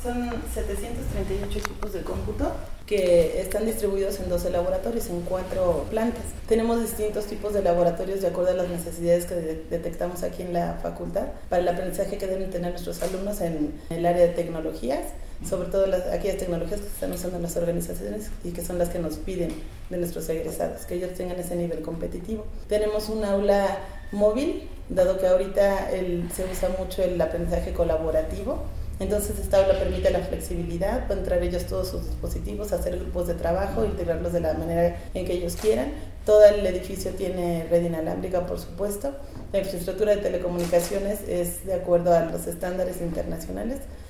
Son 738 equipos de cómputo que están distribuidos en 12 laboratorios, en 4 plantas. Tenemos distintos tipos de laboratorios de acuerdo a las necesidades que detectamos aquí en la facultad para el aprendizaje que deben tener nuestros alumnos en el área de tecnologías, sobre todo aquellas tecnologías que se están usando en las organizaciones y que son las que nos piden de nuestros egresados, que ellos tengan ese nivel competitivo. Tenemos un aula móvil, dado que ahorita se usa mucho el aprendizaje colaborativo. Entonces esta aula permite la flexibilidad, pueden traer ellos todos sus dispositivos, hacer grupos de trabajo, integrarlos de la manera en que ellos quieran. Todo el edificio tiene red inalámbrica, por supuesto. La infraestructura de telecomunicaciones es de acuerdo a los estándares internacionales.